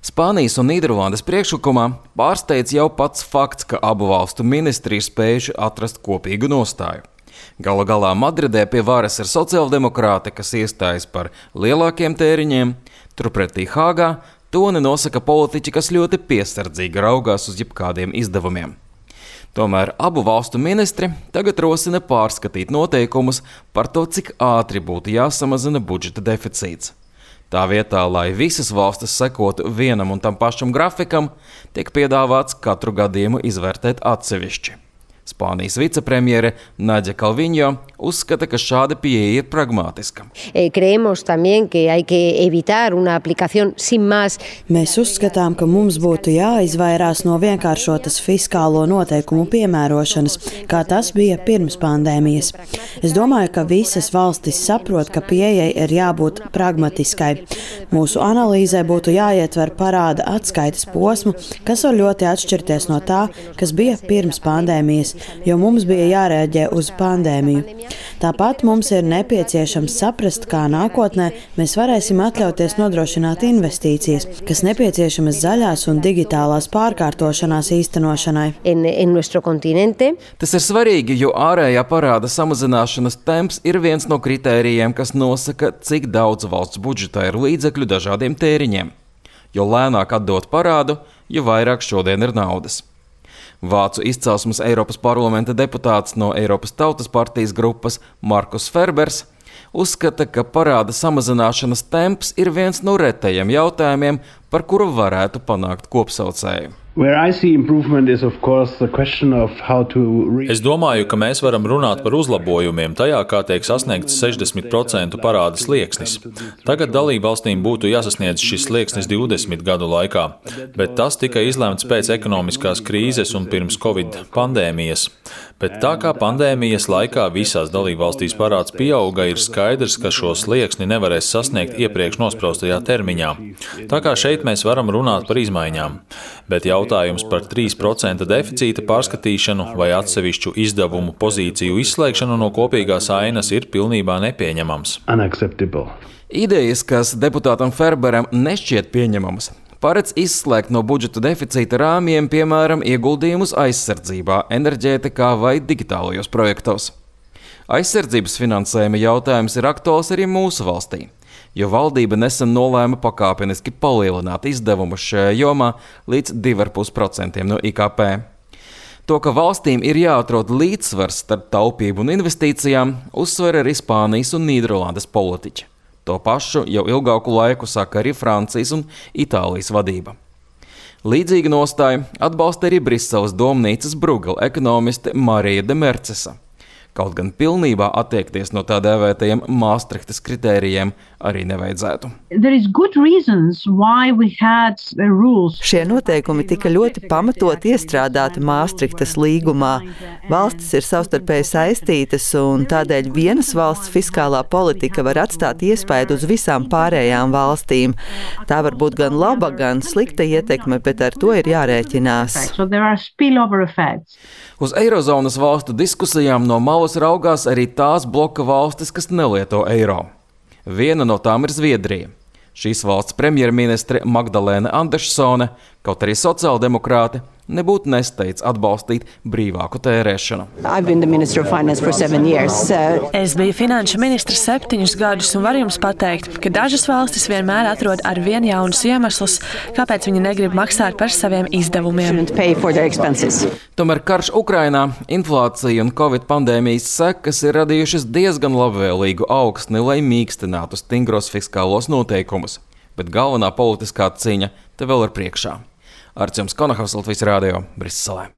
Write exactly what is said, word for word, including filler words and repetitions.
Spānijas un Nīderlandes priekšlikumā pārsteidz jau pats fakts, ka abu valstu ministri ir spējuši atrast kopīgu nostāju. Galu galā Madridē pie varas ir sociāldemokrāti, kas iestājas par lielākiem tēriņiem, turpretī Hāgā toni nosaka politiķi, kas ļoti piesardzīgi raugās uz jebkādiem izdevumiem. Tomēr abu valstu ministri tagad rosina pārskatīt noteikumus par to, cik ātri būtu jāsamazina budžeta deficīts. Tā vietā, lai visas valstis sekotu vienam un tam pašam grafikam, tiek piedāvāts katru gadījumu izvērtēt atsevišķi. Spānijas vicepremjere Nadia Calviño uzskata, ka šāda pieeja ir pragmātiska. Mēs uzskatām, ka mums būtu jāizvairās no vienkāršotas fiskālo noteikumu piemērošanas, kā tas bija pirms pandēmijas. Es domāju, ka visas valstis saprot, ka pieejai ir jābūt pragmatiskai. Mūsu analīzē būtu jāietver parāda atskaites posmu, kas var ļoti atšķirties no tā, kas bija pirms pandēmijas, jo mums bija jārēģē uz pandēmiju. Tāpat mums ir nepieciešams saprast, kā nākotnē mēs varēsim atļauties nodrošināt investīcijas, kas nepieciešamas zaļās un digitālās pārkārtošanās īstenošanai. Tas ir svarīgi, jo ārējā parāda samazināšanas temps ir viens no kritērijiem, kas nosaka, cik daudz valsts budžetā ir līdzekļu dažādiem tēriņiem. Jo lēnāk atdot parādu, jo vairāk šodien ir naudas. Vācu izcelsmes Eiropas parlamenta deputāts no Eiropas Tautas partijas grupas Markus Ferbers uzskata, ka parāda samazināšanas temps ir viens no retajiem jautājumiem, par kuru varētu panākt kopsaucēju. Es domāju, ka mēs varam runāt par uzlabojumiem tajā, kā tiek sasniegts sešdesmit procentu parāda slieksnis. Tagad dalībvalstīm būtu jāsasniedz šis slieksnis divdesmit gadu laikā, bet tas tika izlemts pēc ekonomiskās krīzes un pirms Covid pandēmijas. Bet tā kā pandēmijas laikā visās dalībvalstīs parāds pieauga, ir skaidrs, ka šo slieksni nevarēs sasniegt iepriekš nospraustajā termiņā. Tā kā šeit mēs varam runāt par izmaiņām, bet jautājums par trīs procenti deficīta pārskatīšanu vai atsevišķu izdevumu pozīciju izslēgšanu no kopīgās ainas ir pilnībā nepieņemams. Idejas, kas deputātam Ferberam nešķiet pieņemamas, paredz izslēgt no budžeta deficīta rāmjiem, piemēram, ieguldījumus aizsardzībā, enerģētikā vai digitālajos projektos. Aizsardzības finansējuma jautājums ir aktuāls arī mūsu valstī, jo valdība nesen nolēma pakāpeniski palielināt izdevumus šajā jomā līdz divi komats pieci procenti no I K P. To, ka valstīm ir jāatrod līdzsvars starp taupību un investīcijām, uzsver arī Spānijas un Nīderlandes politiķi. To pašu jau ilgāku laiku saka arī Francijas un Itālijas vadība. Līdzīga nostāja atbalsta arī Briseles domnīcas Brugela ekonomiste Marija de Mercesa. Kaut gan pilnībā attiekties no tā dēvētajiem Maastrichtas kritērijiem arī nevajadzētu. Šie noteikumi tika ļoti pamatot iestrādāti Maastrichtas līgumā. Valstis ir savstarpēji saistītas, un tādēļ vienas valsts fiskālā politika var atstāt iespaidu uz visām pārējām valstīm. Tā var būt gan laba, gan slikta ietekme, bet ar to ir jārēķinās. Uz Eirozonas valstu diskusijām no malas raugās arī tās bloka valstis, kas nelieto eiro. Viena no tām ir Zviedrija. Šīs valsts premjerministre Magdalēna Andersone, kaut arī sociāldemokrāti, nebūtu nesteidz atbalstīt brīvāku tērēšanu. Es biju finanšu ministrs septiņus gadus un varu jums pateikt, ka dažas valstis vienmēr atrod ar vien jaunus iemeslus, kāpēc viņi negrib maksāt par saviem izdevumiem. Tomēr karš Ukrainā, inflācija un Covid pandēmijas sekas ir radījušas diezgan labvēlīgu augsni, lai mīkstinātu stingros fiskālos noteikumus, bet galvenā politiskā cīņa te vēl ir priekšā. Arcjums Konahavs, Latvijas radio, Briselē.